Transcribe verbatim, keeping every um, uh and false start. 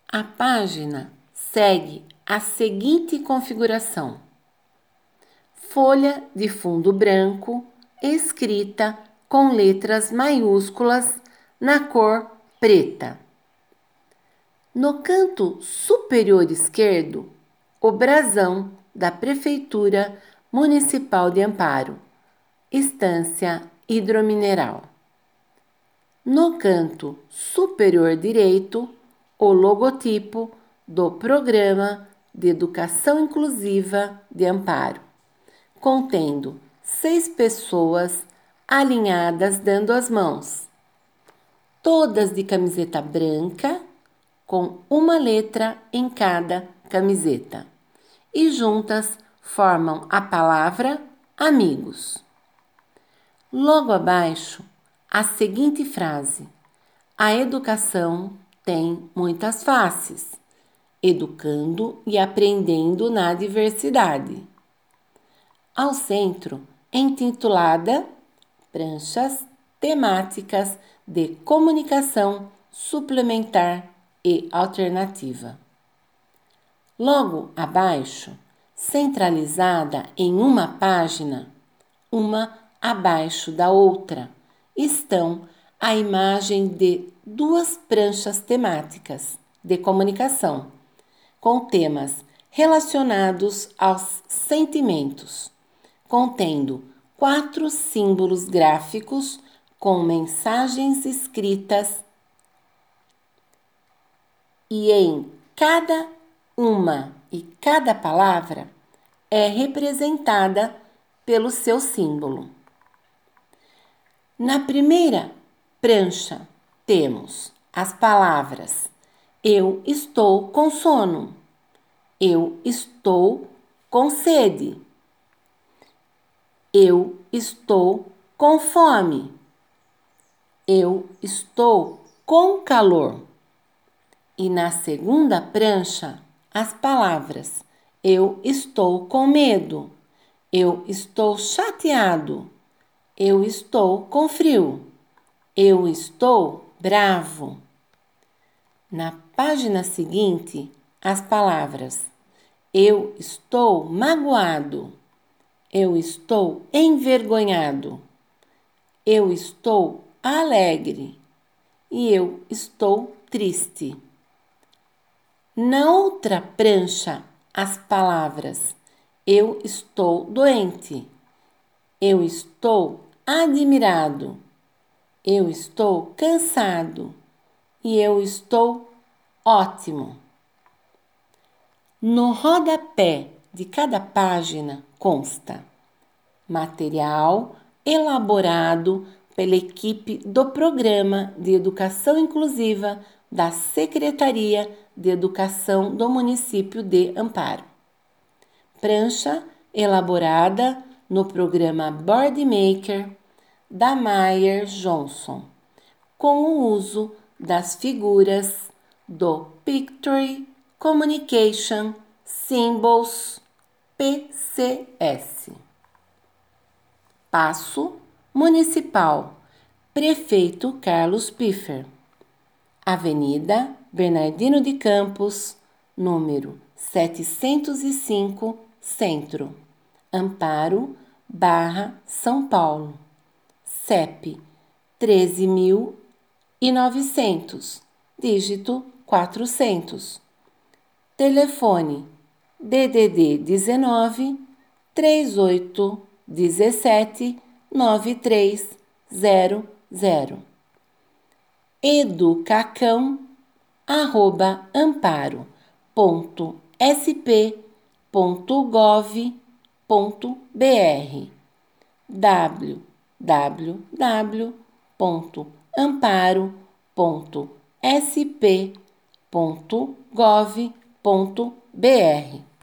A página segue a seguinte configuração: folha de fundo branco escrita com letras maiúsculas na cor preta. No canto superior esquerdo, o brasão da Prefeitura Municipal de Amparo, Estância Hidromineral. No canto superior direito, o logotipo do Programa de Educação Inclusiva de Amparo, contendo seis pessoas alinhadas dando as mãos, todas de camiseta branca, com uma letra em cada camiseta, e juntas formam a palavra amigos. Logo abaixo, a seguinte frase: a educação tem muitas faces, educando e aprendendo na diversidade. Ao centro, intitulada Pranchas Temáticas de Comunicação Suplementar e Alternativa. Logo abaixo, centralizada em uma página, uma abaixo da outra, estão a imagem de duas pranchas temáticas de comunicação, com temas relacionados aos sentimentos, contendo quatro símbolos gráficos com mensagens escritas, e em cada uma e cada palavra é representada pelo seu símbolo. Na primeira prancha temos as palavras: eu estou com sono, eu estou com sede, eu estou com fome, eu estou com calor. E na segunda prancha, as palavras: eu estou com medo, eu estou chateado, eu estou com frio, eu estou bravo. Na página seguinte, as palavras: eu estou magoado, eu estou envergonhado, eu estou alegre e eu estou triste. Na outra prancha, as palavras: eu estou doente, eu estou admirado, eu estou cansado e eu estou ótimo. No rodapé de cada página consta material elaborado pela equipe do Programa de Educação Inclusiva da Secretaria de Educação do município de Amparo. Prancha elaborada no programa Boardmaker da Mayer Johnson, com o uso das figuras do Picture Communication Symbols P C S. Paço Municipal, Prefeito Carlos Piffer, Avenida Bernardino de Campos, número setecentos e cinco, Centro, Amparo, Barra, São Paulo. C E P treze mil e novecentos, dígito quatrocentos. Telefone D D D dezenove, trinta e oito, dezessete, noventa e três zero zero. educacão arroba amparo ponto s p ponto gov ponto b r w w w ponto amparo ponto s p ponto gov ponto b r